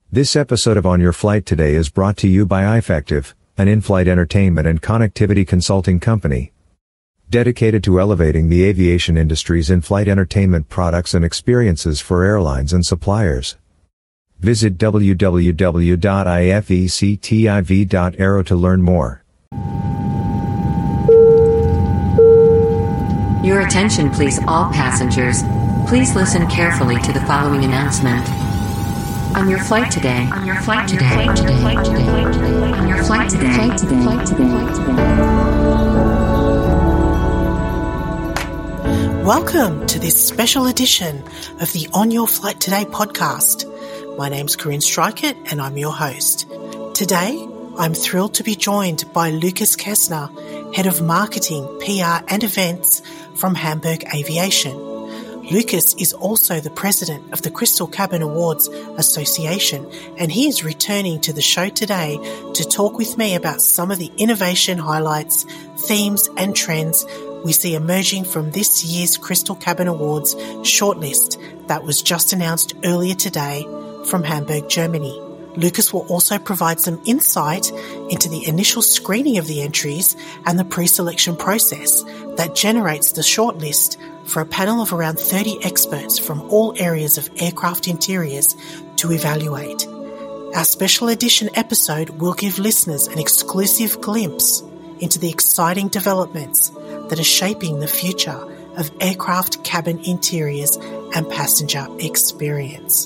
This episode of On Your Flight Today is brought to you by iFactive, an in-flight entertainment and connectivity consulting company dedicated to elevating the aviation industry's in-flight entertainment products and experiences for airlines and suppliers. Visit www.ifectiv.aero to learn more. Your attention please, all passengers. Please listen carefully to the following announcement. On your flight today. On your flight today. On your flight today. On your flight today. Welcome to this special edition of the On Your Flight Today podcast. My name's Corinne Strykett and I'm your host. Today, I'm thrilled to be joined by Lucas Kessner, Head of Marketing, PR and Events from Hamburg Aviation. Lucas is also the president of the Crystal Cabin Awards Association, and he is returning to the show today to talk with me about some of the innovation highlights, themes and trends we see emerging from this year's Crystal Cabin Awards shortlist that was just announced earlier today from Hamburg, Germany. Lucas will also provide some insight into the initial screening of the entries and the pre-selection process that generates the shortlist for a panel of around 30 experts from all areas of aircraft interiors to evaluate. Our special edition episode will give listeners an exclusive glimpse into the exciting developments that are shaping the future of aircraft cabin interiors and passenger experience.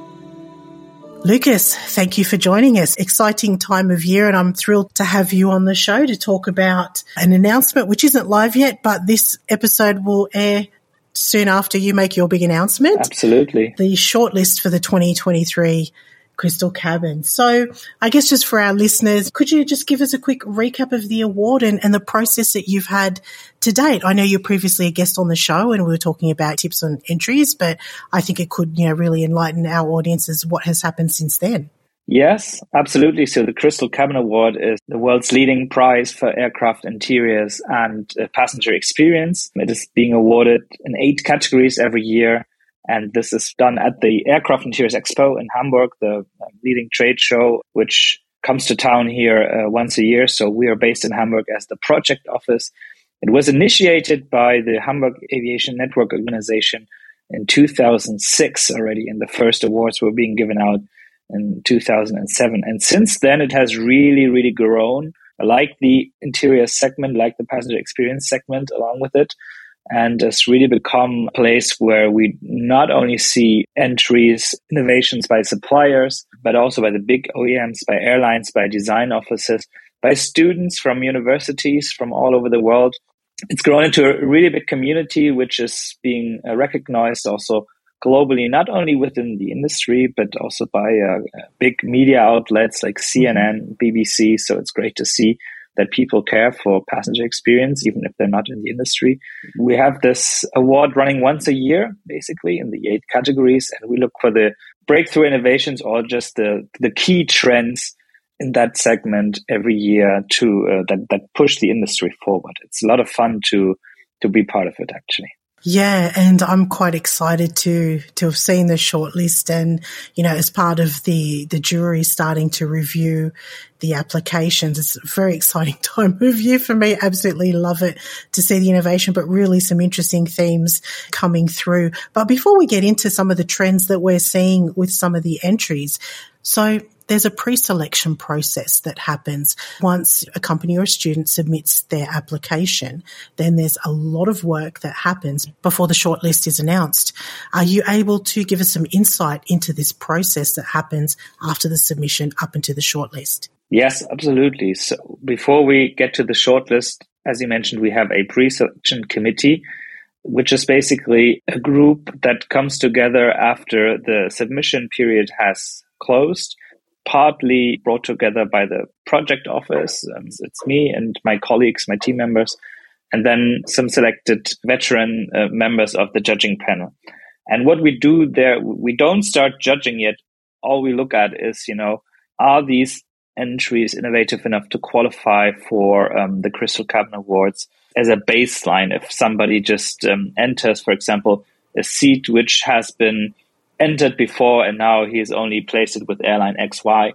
Lucas, thank you for joining us. Exciting time of year, and I'm thrilled to have you on the show to talk about an announcement which isn't live yet, but this episode will air soon after you make your big announcement. Absolutely. The shortlist for the 2023 Crystal Cabin. So I guess just for our listeners, could you just give us a quick recap of the award and the process that you've had to date? I know you're previously a guest on the show and we were talking about tips on entries, but I think it could, really enlighten our audiences what has happened since then. Yes, absolutely. So the Crystal Cabin Award is the world's leading prize for aircraft interiors and passenger experience. It is being awarded in 8 categories every year. And this is done at the Aircraft Interiors Expo in Hamburg, the leading trade show, which comes to town here once a year. So we are based in Hamburg as the project office. It was initiated by the Hamburg Aviation Network Organization in 2006 already, and the first awards were being given out in 2007. And since then, it has really, really grown, like the interior segment, like the passenger experience segment along with it. And it's really become a place where we not only see entries, innovations by suppliers, but also by the big OEMs, by airlines, by design offices, by students from universities from all over the world. It's grown into a really big community, which is being recognized also globally, not only within the industry, but also by big media outlets like CNN, BBC. So it's great to see that people care for passenger experience, even if they're not in the industry. We have this award running once a year, basically, in the 8 categories, and we look for the breakthrough innovations or just the key trends in that segment every year to that push the industry forward. It's a lot of fun to be part of it, actually. Yeah, and I'm quite excited to have seen the shortlist and, as part of the jury starting to review the applications. It's a very exciting time of year for me. Absolutely love it to see the innovation, but really some interesting themes coming through. But before we get into some of the trends that we're seeing with some of the entries, so there's a pre-selection process that happens once a company or a student submits their application. Then there's a lot of work that happens before the shortlist is announced. Are you able to give us some insight into this process that happens after the submission up into the shortlist? Yes, absolutely. So before we get to the shortlist, as you mentioned, we have a pre-selection committee, which is basically a group that comes together after the submission period has closed, partly brought together by the project office. It's me and my colleagues, my team members, and then some selected veteran members of the judging panel. And what we do there, we don't start judging yet. All we look at is, are these entries innovative enough to qualify for the Crystal Cabin Awards as a baseline? If somebody just enters, for example, a seat which has been entered before and now he's only placed it with airline XY,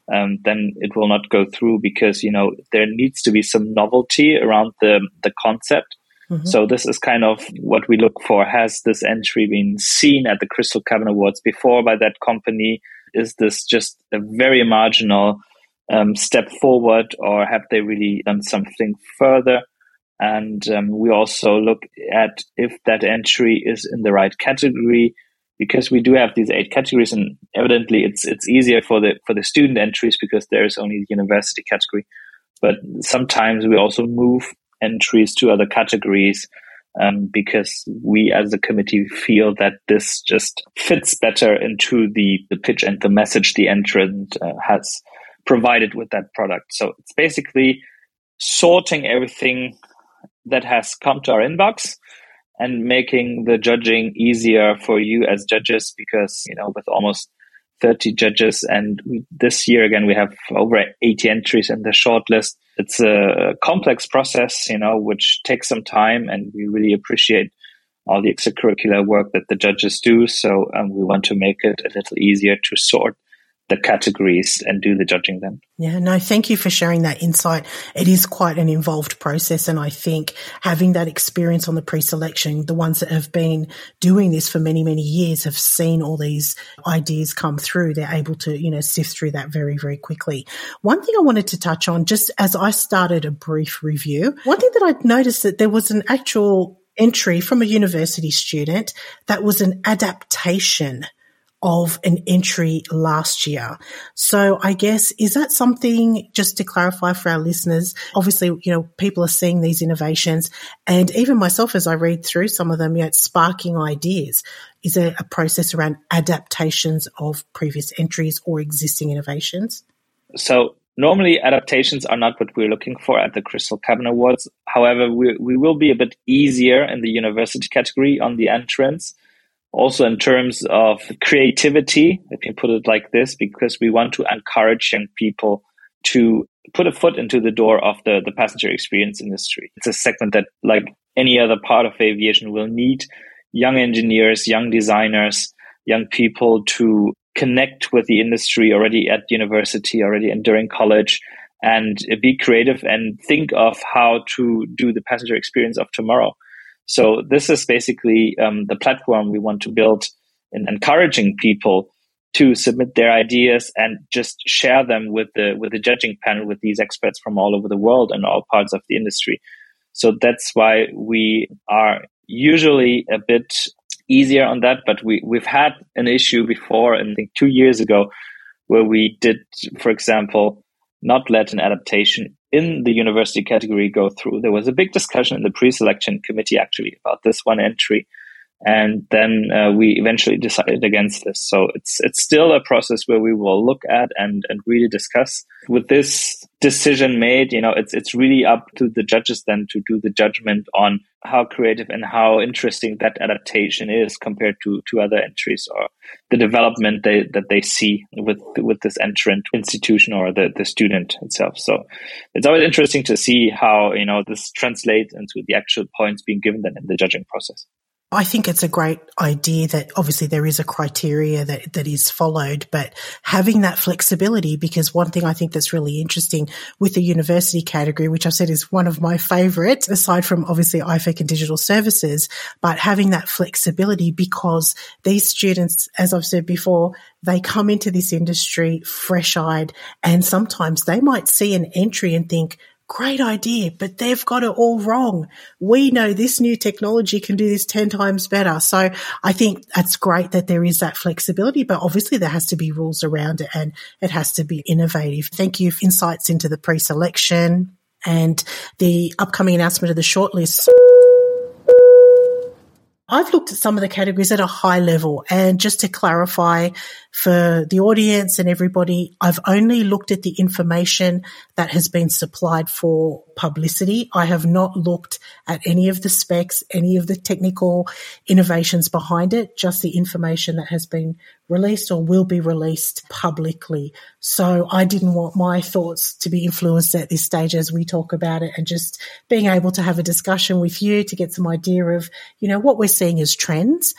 then it will not go through because, there needs to be some novelty around the concept. Mm-hmm. So this is kind of what we look for. Has this entry been seen at the Crystal Cabin Awards before by that company? Is this just a very marginal step forward, or have they really done something further? And we also look at if that entry is in the right category, because we do have these 8 categories, and evidently it's easier for the student entries because there is only the university category. But sometimes we also move entries to other categories because we as a committee feel that this just fits better into the pitch and the message the entrant has provided with that product. So it's basically sorting everything that has come to our inbox and making the judging easier for you as judges, because, with almost 30 judges, and this year, again, we have over 80 entries in the shortlist. It's a complex process, which takes some time, and we really appreciate all the extracurricular work that the judges do. So we want to make it a little easier to sort the categories and do the judging then. Yeah, no, thank you for sharing that insight. It is quite an involved process, and I think having that experience on the pre-selection, the ones that have been doing this for many, many years have seen all these ideas come through. They're able to, sift through that very, very quickly. One thing I wanted to touch on, just as I started a brief review, one thing that I'd noticed that there was an actual entry from a university student that was an adaptation of an entry last year. So I guess, is that something, just to clarify for our listeners, obviously, people are seeing these innovations, and even myself, as I read through some of them, it's sparking ideas. Is there a process around adaptations of previous entries or existing innovations? So normally adaptations are not what we're looking for at the Crystal Cabin Awards. However, we will be a bit easier in the university category on the entrance. Also in terms of creativity, if you put it like this, because we want to encourage young people to put a foot into the door of the passenger experience industry. It's a segment that, like any other part of aviation, will need young engineers, young designers, young people to connect with the industry already at university, already and during college, and be creative and think of how to do the passenger experience of tomorrow. So this is basically the platform we want to build in encouraging people to submit their ideas and just share them with the judging panel, with these experts from all over the world and all parts of the industry. So that's why we are usually a bit easier on that. But we've had an issue before, I think 2 years ago, where we did, for example, not let an adaptation in the university category go through. There was a big discussion in the pre-selection committee actually about this one entry. And then we eventually decided against this. So it's still a process where we will look at and really discuss. With this decision made, it's really up to the judges then to do the judgment on how creative and how interesting that adaptation is compared to other entries, or the development that they see with this entrant institution or the student itself. So it's always interesting to see how this translates into the actual points being given then in the judging process. I think it's a great idea that obviously there is a criteria that is followed, but having that flexibility, because one thing I think that's really interesting with the university category, which I've said is one of my favorites, aside from obviously IFEC and digital services, but having that flexibility, because these students, as I've said before, they come into this industry fresh-eyed, and sometimes they might see an entry and think, great idea, but they've got it all wrong. We know this new technology can do this 10 times better. So I think that's great that there is that flexibility, but obviously there has to be rules around it and it has to be innovative. Thank you for insights into the pre-selection and the upcoming announcement of the shortlist. I've looked at some of the categories at a high level, and just to clarify for the audience and everybody, I've only looked at the information that has been supplied for publicity. I have not looked at any of the specs, any of the technical innovations behind it, just the information that has been released or will be released publicly. So I didn't want my thoughts to be influenced at this stage as we talk about it, and just being able to have a discussion with you to get some idea of, what we're seeing as trends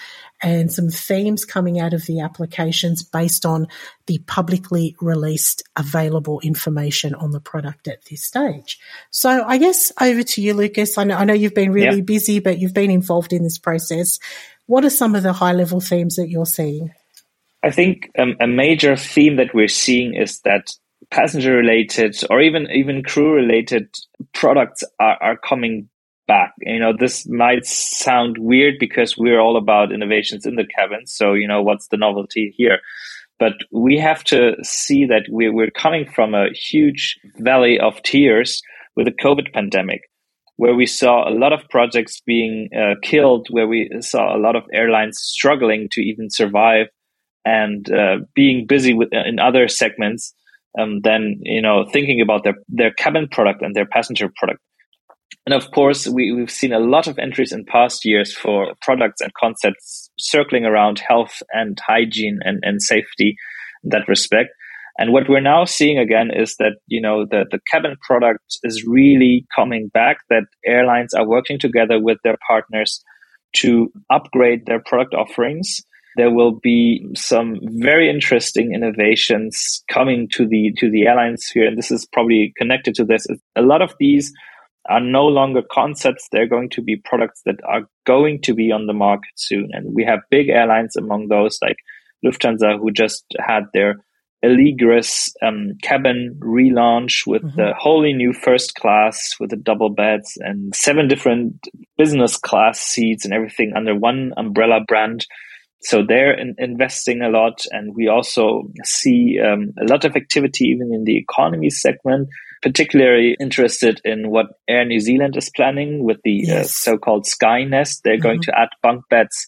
and some themes coming out of the applications based on the publicly released available information on the product at this stage. So I guess over to you, Lucas. I know you've been really busy, but you've been involved in this process. What are some of the high-level themes that you're seeing? I think a major theme that we're seeing is that passenger-related or even crew-related products are coming back. This might sound weird because we're all about innovations in the cabin. So, what's the novelty here? But we have to see that we're coming from a huge valley of tears with the COVID pandemic, where we saw a lot of projects being killed, where we saw a lot of airlines struggling to even survive and being busy in other segments than thinking about their cabin product and their passenger product. And of course, we've seen a lot of entries in past years for products and concepts circling around health and hygiene and safety in that respect. And what we're now seeing again is that, the cabin product is really coming back, that airlines are working together with their partners to upgrade their product offerings. There will be some very interesting innovations coming to the airlines here. And this is probably connected to this. A lot of these are no longer concepts. They're going to be products that are going to be on the market soon. And we have big airlines among those like Lufthansa, who just had their Allegris cabin relaunch with the wholly new first class with the double beds and 7 different business class seats and everything under one umbrella brand. So they're investing a lot. And we also see a lot of activity even in the economy segment, particularly interested in what Air New Zealand is planning with the so-called Skynest. They're going to add bunk beds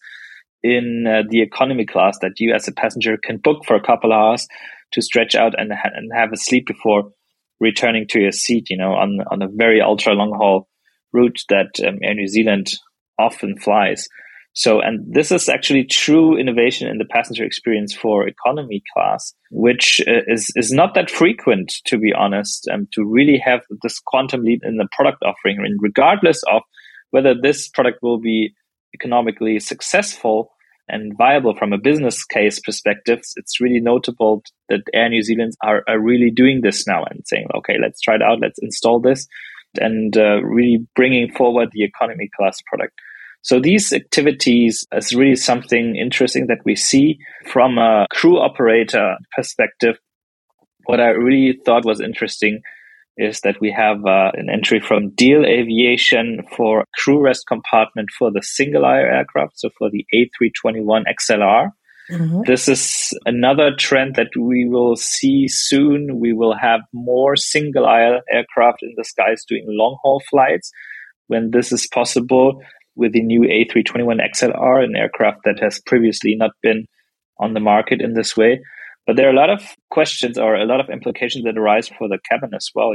in the economy class that you as a passenger can book for a couple of hours to stretch out and have a sleep before returning to your seat, on a very ultra long haul route that Air New Zealand often flies. So, and this is actually true innovation in the passenger experience for economy class, which is not that frequent, to be honest, to really have this quantum leap in the product offering. And regardless of whether this product will be economically successful and viable from a business case perspective, it's really notable that Air New Zealand are really doing this now and saying, okay, let's try it out, let's install this, and really bringing forward the economy class product. So these activities is really something interesting that we see from a crew operator perspective. What I really thought was interesting is that we have an entry from Diehl Aviation for crew rest compartment for the single-aisle aircraft, so for the A321 XLR. This is another trend that we will see soon. We will have more single-aisle aircraft in the skies doing long-haul flights when this is possible, with the new A321 XLR, an aircraft that has previously not been on the market in this way. But there are a lot of questions or a lot of implications that arise for the cabin as well.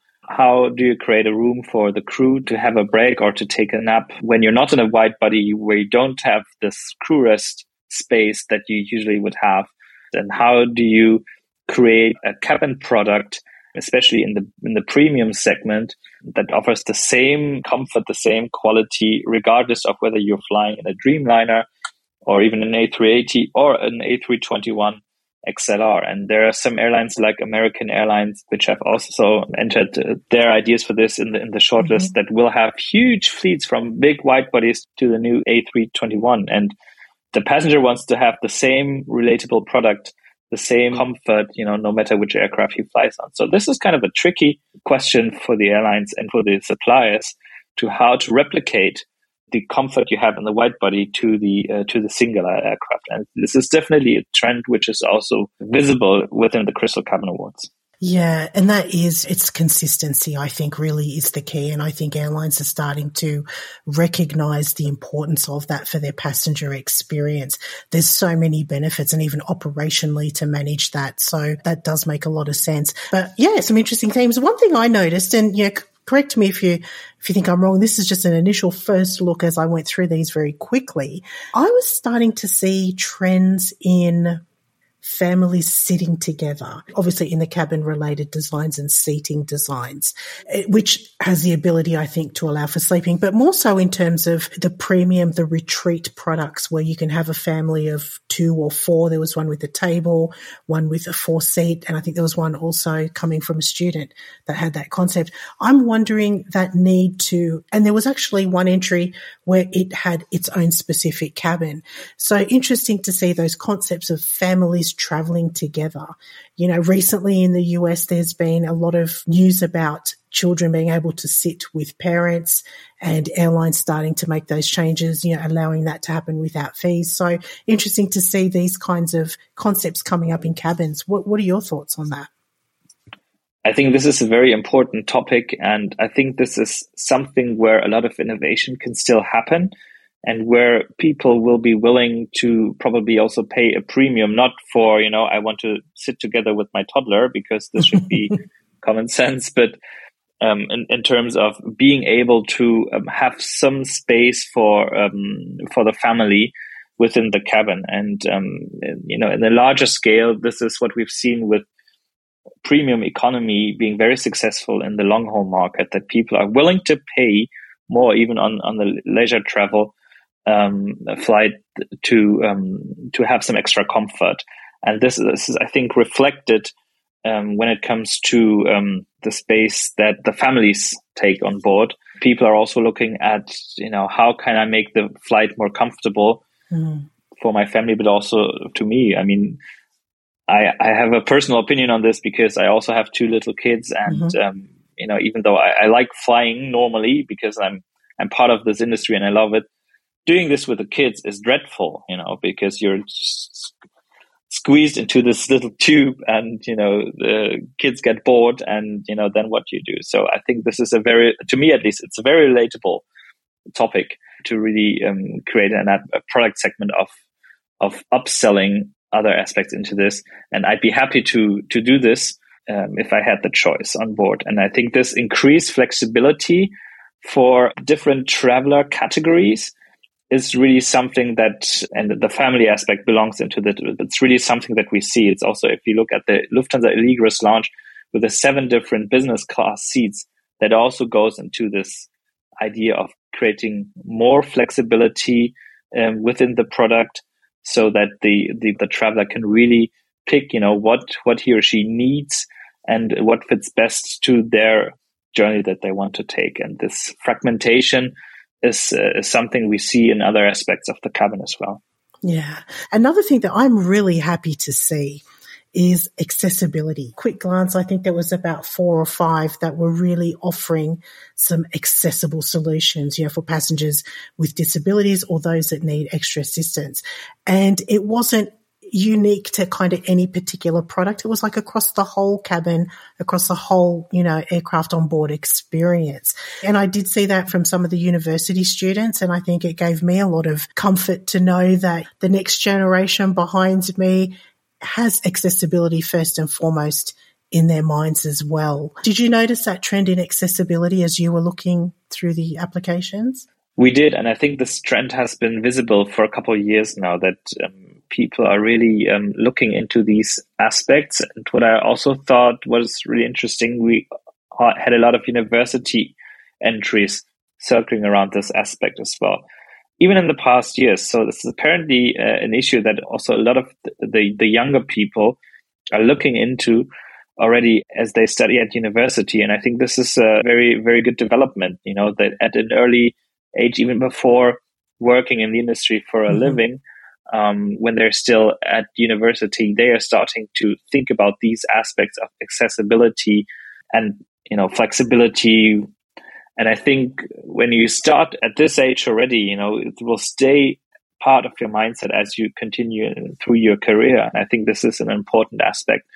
How do you create a room for the crew to have a break or to take a nap when you're not in a wide body where you don't have this crew rest space that you usually would have? And how do you create a cabin product, especially in the premium segment, that offers the same comfort, the same quality, regardless of whether you're flying in a Dreamliner or even an A380 or an A321 XLR? And there are some airlines like American Airlines, which have also entered their ideas for this in the shortlist, that will have huge fleets from big wide bodies to the new A321. And the passenger wants to have the same relatable product, the same comfort, no matter which aircraft he flies on. So this is kind of a tricky question for the airlines and for the suppliers to how to replicate the comfort you have in the wide body to the single aisle aircraft. And this is definitely a trend which is also visible within the Crystal Cabin Awards. Yeah, and it's consistency, I think, really is the key. And I think airlines are starting to recognize the importance of that for their passenger experience. There's so many benefits and even operationally to manage that. So that does make a lot of sense. But yeah, some interesting themes. One thing I noticed, and correct me if you think I'm wrong, this is just an initial first look as I went through these very quickly. I was starting to see trends in families sitting together, obviously in the cabin related designs and seating designs, which has the ability, I think, to allow for sleeping, but more so in terms of the premium, the retreat products where you can have a family of 2 or 4. There was one with a table, one with a 4-seat, and I think there was one also coming from a student that had that concept. I'm wondering that need to, and there was actually one entry where it had its own specific cabin. So interesting to see those concepts of families traveling together. You know, recently in the US, there's been a lot of news about children being able to sit with parents and airlines starting to make those changes, you know, allowing that to happen without fees. So interesting to see these kinds of concepts coming up in cabins. What are your thoughts on that? I think this is a very important topic, and I think this is something where a lot of innovation can still happen and where people will be willing to probably also pay a premium, not for, you know, I want to sit together with my toddler because this should be common sense, but in terms of being able to have some space for the family within the cabin. And, you know, in a larger scale, this is what we've seen with premium economy being very successful in the long haul market, that people are willing to pay more even on the leisure travel flight to have some extra comfort. And this is, I think, reflected when it comes to the space that the families take on board. People are also looking at, you know, how can I make the flight more comfortable for my family, but also to me. I mean, I have a personal opinion on this because I also have 2 little kids, and you know, even though I like flying normally because I'm part of this industry and I love it, doing this with the kids is dreadful, you know, because you're squeezed into this little tube, and you know the kids get bored, and you know then what do you do? So I think this is to me at least, it's a very relatable topic to really create a product segment of upselling other aspects into this. And I'd be happy to do this if I had the choice on board. And I think this increased flexibility for different traveler categories is really something that, and the family aspect belongs into that. It's really something that we see. It's also, if you look at the Lufthansa Allegris lounge with the 7 different business class seats, that also goes into this idea of creating more flexibility within the product, so that the traveler can really pick, you know, what he or she needs and what fits best to their journey that they want to take. And this fragmentation is something we see in other aspects of the cabin as well. Yeah. Another thing that I'm really happy to see is accessibility. Quick glance, I think there was about 4 or 5 that were really offering some accessible solutions, you know, for passengers with disabilities or those that need extra assistance. And it wasn't unique to kind of any particular product. It was like across the whole cabin, across the whole, you know, aircraft on board experience. And I did see that from some of the university students. And I think it gave me a lot of comfort to know that the next generation behind me has accessibility first and foremost in their minds as well. Did you notice that trend in accessibility as you were looking through the applications? We did, and I think this trend has been visible for a couple of years now, that people are really looking into these aspects. And what I also thought was really interesting, we had a lot of university entries circling around this aspect as well, even in the past years. So this is apparently an issue that also a lot of the younger people are looking into already as they study at university. And I think this is a very, very good development, you know, that at an early age, even before working in the industry for a living, when they're still at university, they are starting to think about these aspects of accessibility and, you know, flexibility. And I think when you start at this age already, you know, it will stay part of your mindset as you continue through your career. And I think this is an important aspect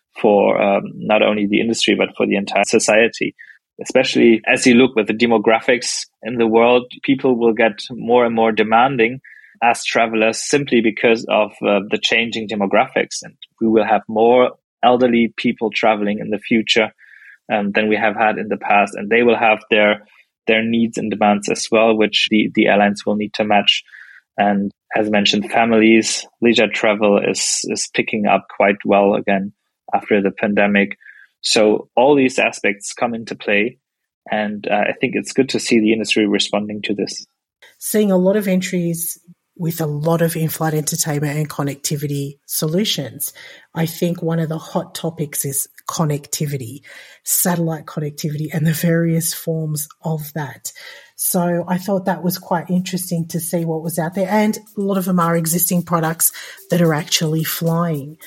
for not only the industry, but for the entire society. Especially as you look with the demographics in the world, people will get more and more demanding as travelers simply because of the changing demographics. And we will have more elderly people traveling in the future than we have had in the past. And they will have their needs and demands as well, which the airlines will need to match. And as mentioned, families, leisure travel is picking up quite well again after the pandemic. So all these aspects come into play. And I think it's good to see the industry responding to this. Seeing a lot of entries with a lot of in-flight entertainment and connectivity solutions. I think one of the hot topics is connectivity, satellite connectivity, and the various forms of that. So I thought that was quite interesting to see what was out there. And a lot of them are existing products that are actually flying.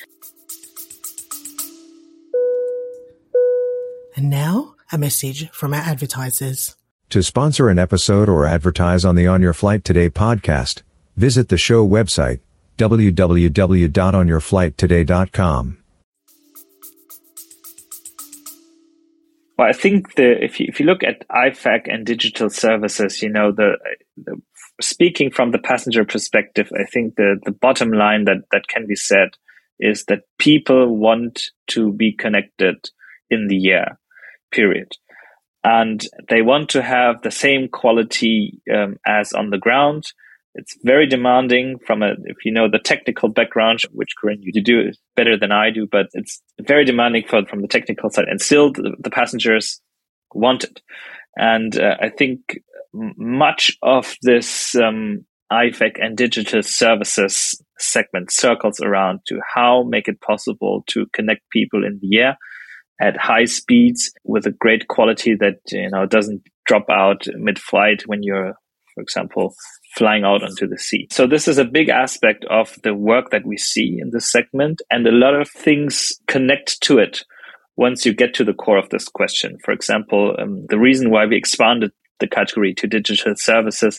And now, a message from our advertisers. To sponsor an episode or advertise on the On Your Flight Today podcast, visit the show website, www.onyourflighttoday.com. Well, I think if you look at IFAC and digital services, the speaking from the passenger perspective, I think the bottom line that can be said is that people want to be connected in the air, period. And they want to have the same quality as on the ground. It's very demanding if you know the technical background, which Corinne, you do it better than I do, but it's very demanding from the technical side. And still the passengers want it. And I think much of this IFAC and digital services segment circles around to how make it possible to connect people in the air at high speeds with a great quality that doesn't drop out mid-flight when you're, for example, flying out onto the sea. So this is a big aspect of the work that we see in this segment, and a lot of things connect to it once you get to the core of this question. For example, the reason why we expanded the category to digital services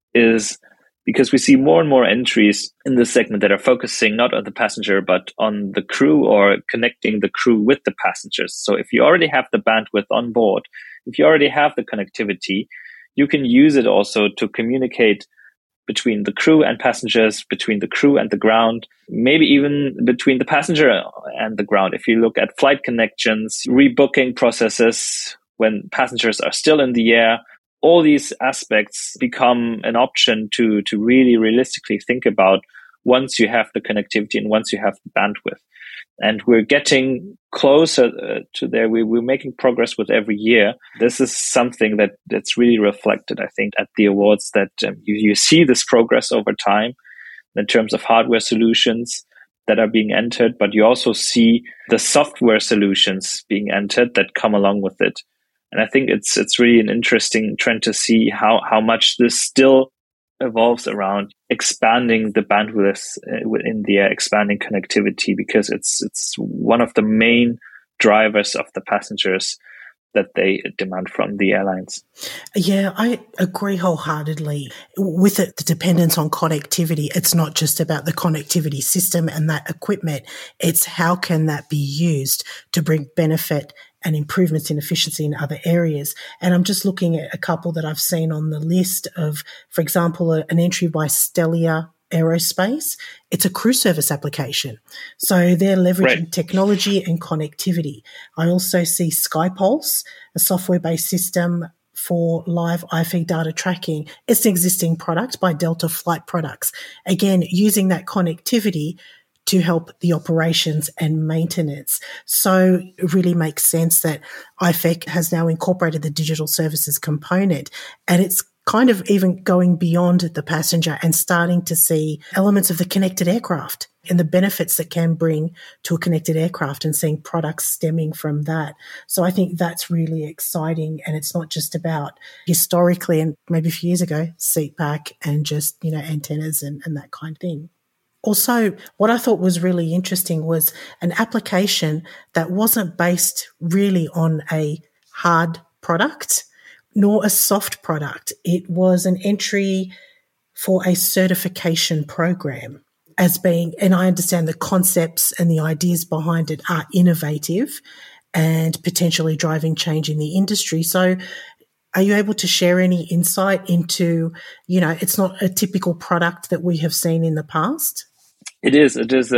is because we see more and more entries in this segment that are focusing not on the passenger, but on the crew or connecting the crew with the passengers. So if you already have the bandwidth on board, if you already have the connectivity, you can use it also to communicate between the crew and passengers, between the crew and the ground, maybe even between the passenger and the ground. If you look at flight connections, rebooking processes when passengers are still in the air, all these aspects become an option to really realistically think about once you have the connectivity and once you have the bandwidth. And we're getting closer to there. We're making progress with every year. This is something that's really reflected, I think, at the awards, that you see this progress over time in terms of hardware solutions that are being entered, but you also see the software solutions being entered that come along with it. And I think it's really an interesting trend to see how much this still evolves around expanding the bandwidth in the air, expanding connectivity, because it's one of the main drivers of the passengers that they demand from the airlines. Yeah, I agree wholeheartedly. With it, the dependence on connectivity, it's not just about the connectivity system and that equipment. It's how can that be used to bring benefit and improvements in efficiency in other areas. And I'm just looking at a couple that I've seen on the list of, for example, an entry by Stellia Aerospace. It's a crew service application. So they're leveraging technology and connectivity. I also see Skypulse, a software-based system for live IFE data tracking. It's an existing product by Delta Flight Products. Again, using that connectivity to help the operations and maintenance. So it really makes sense that IFEC has now incorporated the digital services component, and it's kind of even going beyond the passenger and starting to see elements of the connected aircraft and the benefits that can bring to a connected aircraft, and seeing products stemming from that. So I think that's really exciting. And it's not just about historically and maybe a few years ago, seat back and just, antennas and that kind of thing. Also, what I thought was really interesting was an application that wasn't based really on a hard product nor a soft product. It was an entry for a certification program as being, and I understand the concepts and the ideas behind it are innovative and potentially driving change in the industry. So are you able to share any insight into, it's not a typical product that we have seen in the past? It is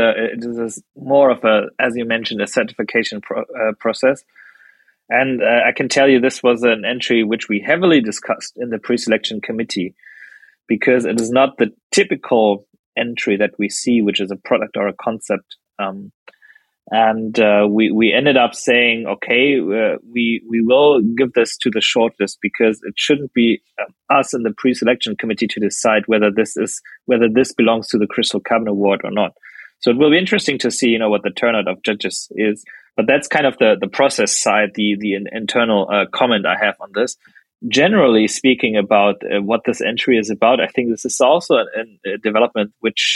more of a, as you mentioned, a certification process. And I can tell you this was an entry which we heavily discussed in the pre-selection committee, because it is not the typical entry that we see, which is a product or a concept. We ended up saying, okay, we will give this to the shortlist because it shouldn't be us in the pre-selection committee to decide whether this belongs to the Crystal Cabinet Award or not. So it will be interesting to see, what the turnout of judges is. But that's kind of the process side, the internal comment I have on this. Generally speaking about what this entry is about, I think this is also a development which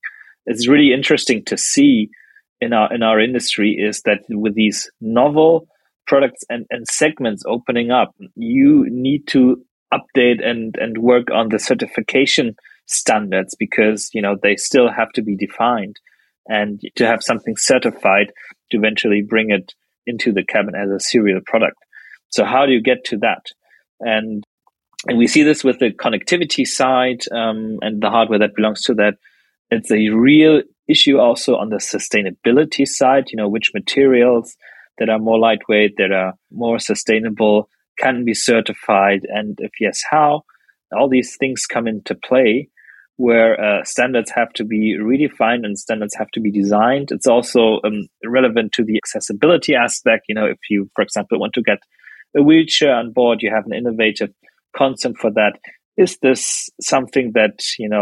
is really interesting to see in our industry, is that with these novel products and segments opening up, you need to update and work on the certification standards because they still have to be defined, and to have something certified to eventually bring it into the cabinet as a serial product. So how do you get to that? And we see this with the connectivity side and the hardware that belongs to that. It's a real issue also on the sustainability side, which materials that are more lightweight, that are more sustainable, can be certified, and if yes, how? All these things come into play where standards have to be redefined and standards have to be designed. It's also relevant to the accessibility aspect. If you, for example, want to get a wheelchair on board, you have an innovative concept for that. Is this something that,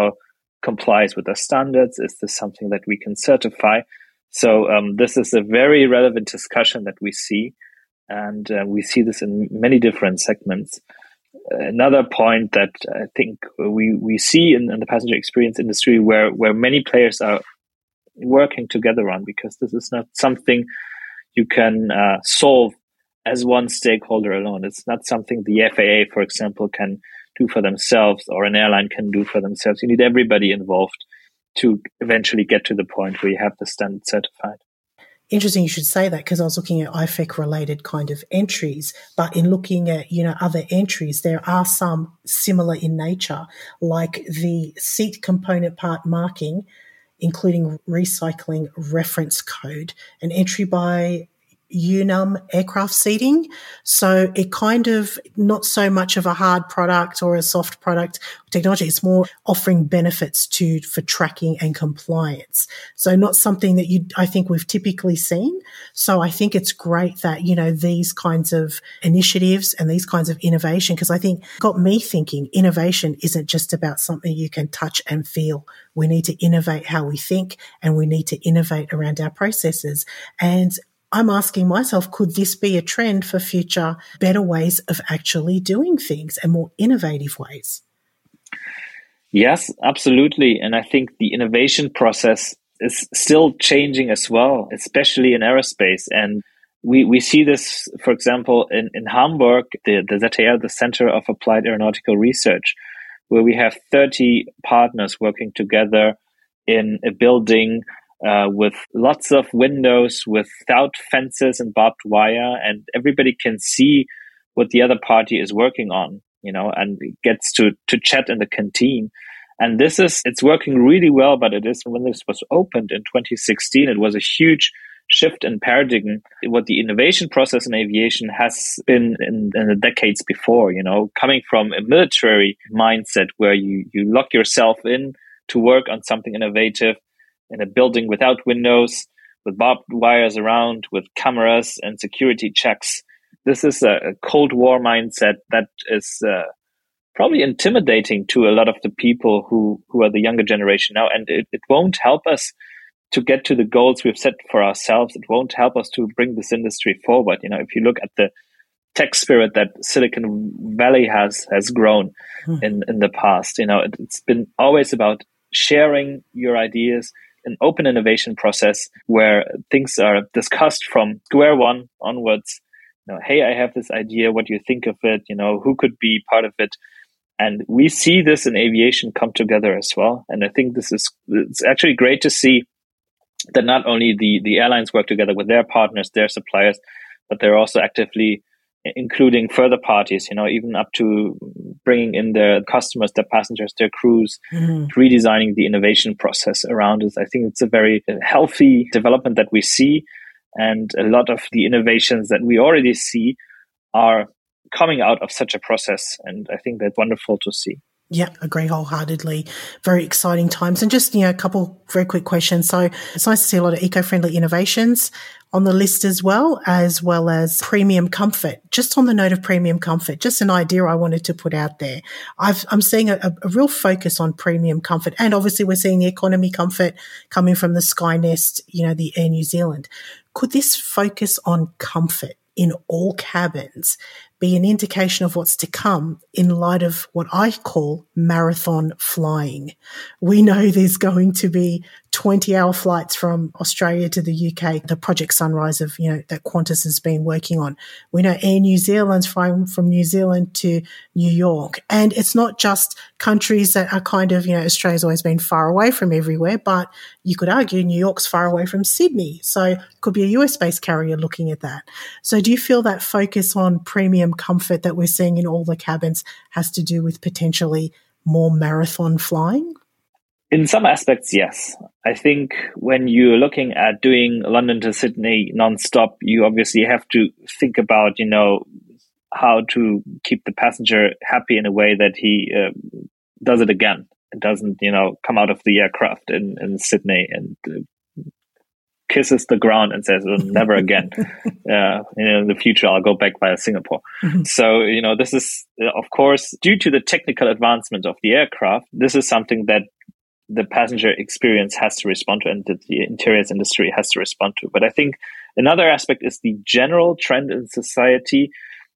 complies with the standards? Is this something that we can certify? So this is a very relevant discussion that we see, and we see this in many different segments. Another point that I think we see in the passenger experience industry where many players are working together on, because this is not something you can solve as one stakeholder alone. It's not something the FAA, for example, can do for themselves or an airline can do for themselves. You need everybody involved to eventually get to the point where you have the standard certified. Interesting you should say that, because I was looking at IFEC related kind of entries, but in looking at, other entries, there are some similar in nature, like the seat component part marking, including recycling reference code, an entry by Unum aircraft seating. So it kind of not so much of a hard product or a soft product technology. It's more offering benefits for tracking and compliance. So not something that I think we've typically seen. So I think it's great that, these kinds of initiatives and these kinds of innovation, because I think it got me thinking innovation isn't just about something you can touch and feel. We need to innovate how we think, and we need to innovate around our processes. And I'm asking myself, could this be a trend for future better ways of actually doing things and more innovative ways? Yes, absolutely. And I think the innovation process is still changing as well, especially in aerospace. And we see this, for example, in Hamburg, the ZAL, the Center of Applied Aeronautical Research, where we have 30 partners working together in a building with lots of windows, without fences and barbed wire, and everybody can see what the other party is working on, and gets to chat in the canteen. And it's working really well, but when this was opened in 2016, it was a huge shift in paradigm. What the innovation process in aviation has been in the decades before, coming from a military mindset where you lock yourself in to work on something innovative, in a building without windows, with barbed wires around, with cameras and security checks. This is a Cold War mindset that is probably intimidating to a lot of the people who are the younger generation now. And it won't help us to get to the goals we've set for ourselves. It won't help us to bring this industry forward. If you look at the tech spirit that Silicon Valley has grown in the past, it's been always about sharing your ideas, an open innovation process where things are discussed from square one onwards. Hey, I have this idea. What do you think of it? Who could be part of it? And we see this in aviation come together as well. And I think it's actually great to see that not only the airlines work together with their partners, their suppliers, but they're also actively including further parties, even up to bringing in their customers, their passengers, their crews, redesigning the innovation process around it. I think it's a very healthy development that we see. And a lot of the innovations that we already see are coming out of such a process. And I think that's wonderful to see. Yeah, agree wholeheartedly. Very exciting times. And just, a couple very quick questions. So it's nice to see a lot of eco-friendly innovations on the list as well as premium comfort. Just on the note of premium comfort, just an idea I wanted to put out there. I'm seeing a real focus on premium comfort. And obviously we're seeing the economy comfort coming from the Skynest, the Air New Zealand. Could this focus on comfort in all cabins be an indication of what's to come in light of what I call marathon flying? We know there's going to be 20-hour flights from Australia to the UK, the Project Sunrise that Qantas has been working on. We know Air New Zealand's flying from New Zealand to New York. And it's not just countries that are kind of, Australia's always been far away from everywhere, but you could argue New York's far away from Sydney. So it could be a US-based carrier looking at that. So do you feel that focus on premium comfort that we're seeing in all the cabins has to do with potentially more marathon flying? In some aspects, yes. I think when you're looking at doing London to Sydney nonstop, you obviously have to think about, how to keep the passenger happy in a way that he does it again. It doesn't, come out of the aircraft in Sydney and kisses the ground and says, oh, never again. In the future, I'll go back via Singapore. Mm-hmm. So, this is, of course, due to the technical advancement of the aircraft, this is something that the passenger experience has to respond to and that the interiors industry has to respond to. But I think another aspect is the general trend in society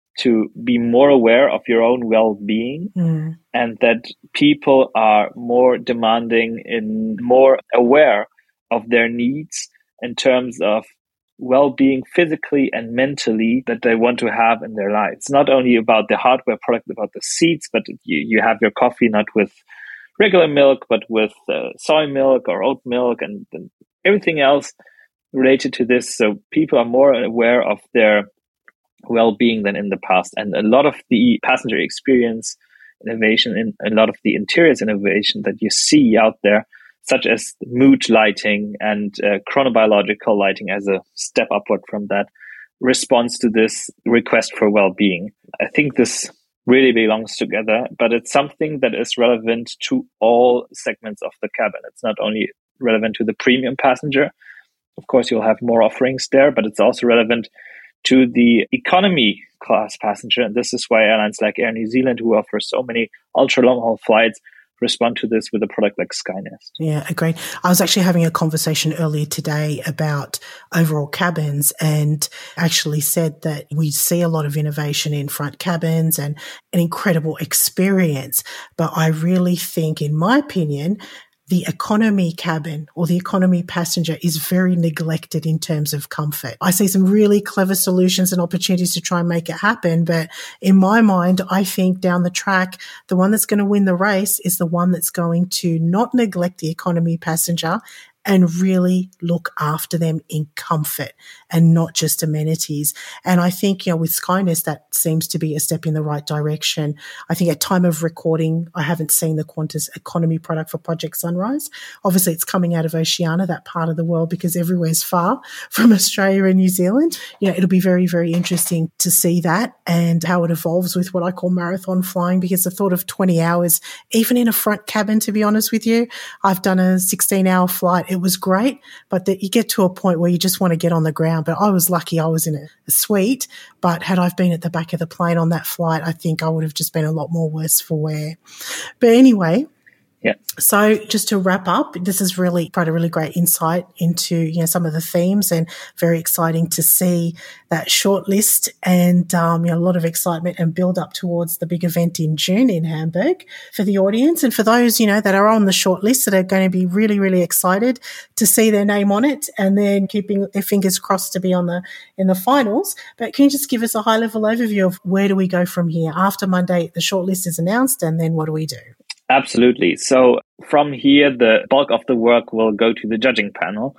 to be more aware of your own well-being, and that people are more demanding and more aware of their needs in terms of well-being physically and mentally that they want to have in their life. It's not only about the hardware product, about the seats, but you have your coffee not with regular milk, but with soy milk or oat milk and everything else related to this. So people are more aware of their well-being than in the past. And a lot of the passenger experience innovation and a lot of the interiors innovation that you see out there, such as mood lighting and chronobiological lighting as a step upward from that, responds to this request for well-being. I think this really belongs together, but it's something that is relevant to all segments of the cabin. It's not only relevant to the premium passenger. Of course, you'll have more offerings there, but it's also relevant to the economy class passenger. And this is why airlines like Air New Zealand, who offer so many ultra long haul flights, respond to this with a product like Skynest. Yeah, agreed. I was actually having a conversation earlier today about overall cabins and actually said that we see a lot of innovation in front cabins and an incredible experience. But I really think, in my opinion, the economy cabin or the economy passenger is very neglected in terms of comfort. I see some really clever solutions and opportunities to try and make it happen. But in my mind, I think down the track, the one that's going to win the race is the one that's going to not neglect the economy passenger and really look after them in comfort and not just amenities. And I think, with Skynest, that seems to be a step in the right direction. I think at time of recording, I haven't seen the Qantas economy product for Project Sunrise. Obviously, it's coming out of Oceania, that part of the world, because everywhere's far from Australia and New Zealand. It'll be very, very interesting to see that and how it evolves with what I call marathon flying, because the thought of 20 hours, even in a front cabin, to be honest with you, I've done a 16-hour flight. It was great, but that you get to a point where you just want to get on the ground. But I was lucky I was in a suite, but had I been at the back of the plane on that flight, I think I would have just been a lot more worse for wear. But anyway, yeah. So just to wrap up, this has really provided a really great insight into, some of the themes, and very exciting to see that short list and, a lot of excitement and build up towards the big event in June in Hamburg for the audience. And for those, that are on the short list that are going to be really, really excited to see their name on it and then keeping their fingers crossed to be in the finals. But can you just give us a high level overview of where do we go from here? After Monday, the short list is announced, and then what do we do? Absolutely. So from here, the bulk of the work will go to the judging panel,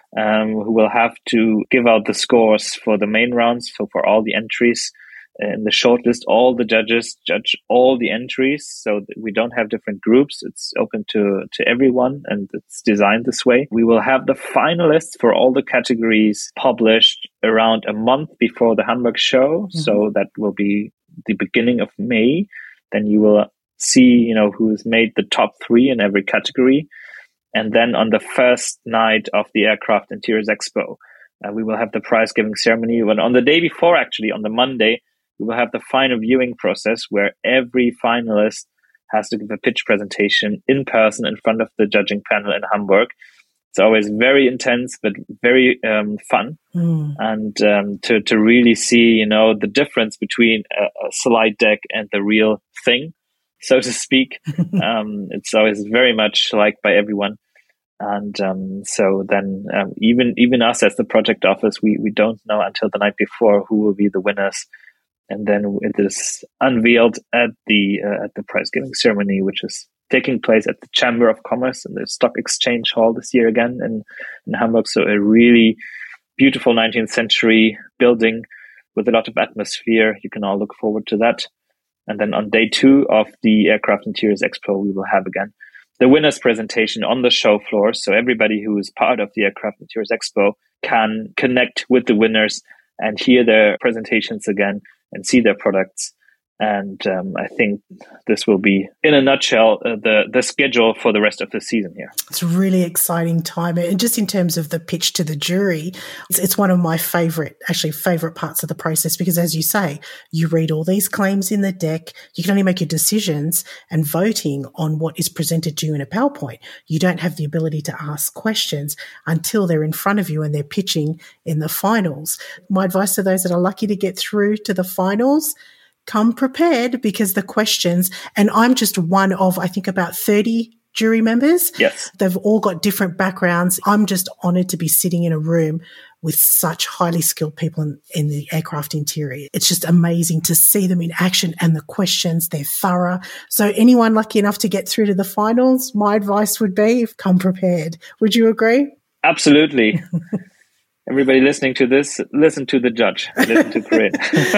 who will have to give out the scores for the main rounds. So for all the entries in the shortlist, all the judges judge all the entries. So we don't have different groups. It's open to everyone, and it's designed this way. We will have the finalists for all the categories published around a month before the Hamburg show. Mm-hmm. So that will be the beginning of May. Then you will see, who's made the top 3 in every category. And then on the first night of the Aircraft Interiors Expo, we will have the prize giving ceremony. But on the day before, actually, on the Monday, we will have the final viewing process where every finalist has to give a pitch presentation in person in front of the judging panel in Hamburg. It's always very intense, but very fun. And to really see, the difference between a slide deck and the real thing, so to speak. It's always very much liked by everyone. And so then even us as the project office, we don't know until the night before who will be the winners. And then it is unveiled at the prize giving ceremony, which is taking place at the Chamber of Commerce in the Stock Exchange Hall this year again in Hamburg. So a really beautiful 19th century building with a lot of atmosphere. You can all look forward to that. And then on day 2 of the Aircraft Interiors Expo, we will have again the winners presentation on the show floor. So everybody who is part of the Aircraft Interiors Expo can connect with the winners and hear their presentations again and see their products. And I think this will be, in a nutshell, the schedule for the rest of the season here. It's a really exciting time. And just in terms of the pitch to the jury, it's one of my favorite parts of the process, because as you say, you read all these claims in the deck, you can only make your decisions and voting on what is presented to you in a PowerPoint. You don't have the ability to ask questions until they're in front of you and they're pitching in the finals. My advice to those that are lucky to get through to the finals: come prepared, because the questions, and I'm just one of, I think, about 30 jury members. Yes. They've all got different backgrounds. I'm just honored to be sitting in a room with such highly skilled people in the aircraft interior. It's just amazing to see them in action, and the questions, they're thorough. So anyone lucky enough to get through to the finals, my advice would be come prepared. Would you agree? Absolutely. Everybody listening to this, listen to the judge, listen to Corinne.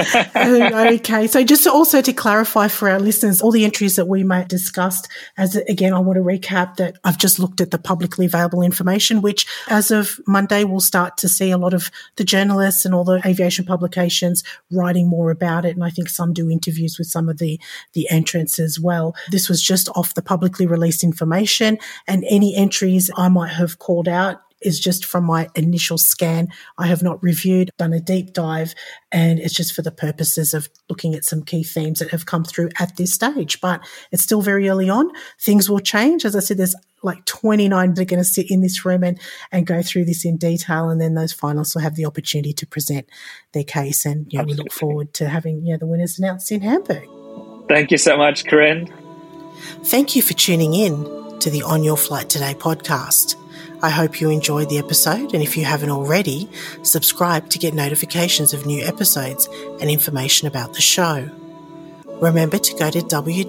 Okay, so just also to clarify for our listeners, all the entries that we might have discussed, again, I want to recap that I've just looked at the publicly available information, which as of Monday, we'll start to see a lot of the journalists and all the aviation publications writing more about it. And I think some do interviews with some of the entrants as well. This was just off the publicly released information, and any entries I might have called out is just from my initial scan. I have not reviewed, done a deep dive, and it's just for the purposes of looking at some key themes that have come through at this stage. But it's still very early on. Things will change. As I said, there's like 29 that are going to sit in this room and go through this in detail, and then those finalists will have the opportunity to present their case. And we look forward to having the winners announced in Hamburg. Thank you so much, Corinne. Thank you for tuning in to the On Your Flight Today podcast. I hope you enjoyed the episode, and if you haven't already, subscribe to get notifications of new episodes and information about the show. Remember to go to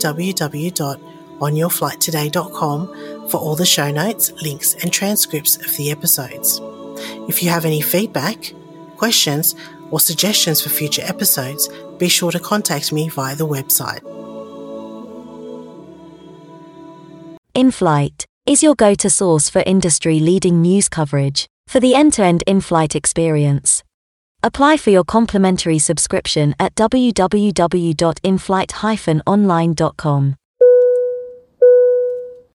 www.onyourflighttoday.com for all the show notes, links and transcripts of the episodes. If you have any feedback, questions or suggestions for future episodes, be sure to contact me via the website. InFlight is your go-to source for industry-leading news coverage for the end-to-end in-flight experience. Apply for your complimentary subscription at www.inflight-online.com.